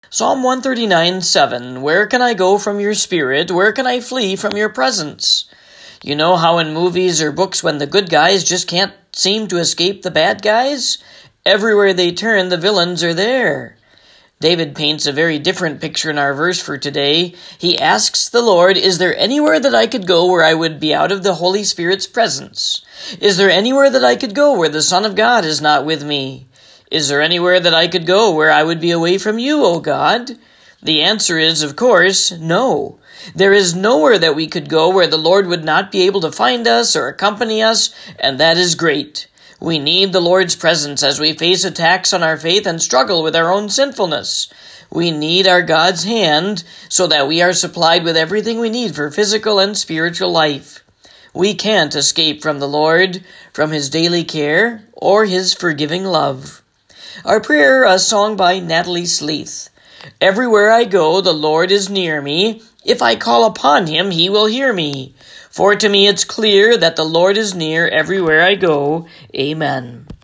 Psalm 139:7. Where can I go from your spirit? Where can I flee from your presence? You know how in movies or books when the good guys just can't seem to escape the bad guys? Everywhere they turn, the villains are there. David paints a very different picture in our verse for today. He asks the Lord, is there anywhere that I could go where I would be out of the Holy Spirit's presence? Is there anywhere that I could go where the Son of God is not with me? Is there anywhere that I could go where I would be away from you, O God? The answer is, of course, no. There is nowhere that we could go where the Lord would not be able to find us or accompany us, and that is great. We need the Lord's presence as we face attacks on our faith and struggle with our own sinfulness. We need our God's hand so that we are supplied with everything we need for physical and spiritual life. We can't escape from the Lord, from His daily care, or His forgiving love. Our prayer, a song by Natalie Sleeth. Everywhere I go, the Lord is near me. If I call upon Him, He will hear me. For to me it's clear that the Lord is near everywhere I go. Amen.